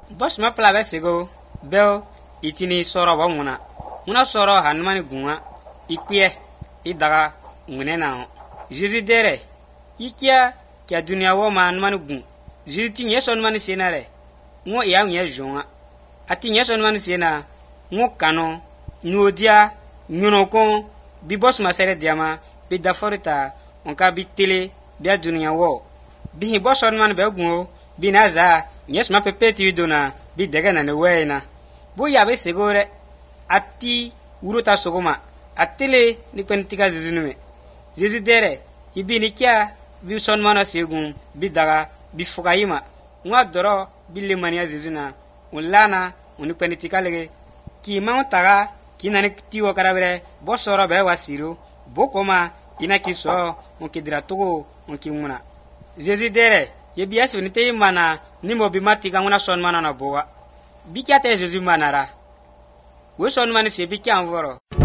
Boss ma plave sego bel itini soro ba muna soro hanmani gunwa ikwie idaga ngwenena Jésus dere ikia kia dunia wo manmani gun Jésus ti nyeson mani senare ngo ya nye jonga ati nyeson mani sena ngo kano nuodia nyunoko bi boss ma sere diama bi daforita onka bi tele bi dunia wo bi bosson man be gun bi naza nyes ma pepeti dona bi dega na ne wena bo ya be segore ati uruta sogoma atele ni pentika zizinume Jésus dere ibi ni kya bi son mana segun bi daga bi fugayima ngwa doro bi le mania Jésus-na ulana uni pentika lege ki ma taga ki nani tiwo karabere bo soro be wasiro bo koma ina ki so on ki dira togo on ki muna Jésus dere ye bias ni te mana ni mo bi matika nguna son mana na bowa bi kya te Jésus manara we son mani se bi kya envoro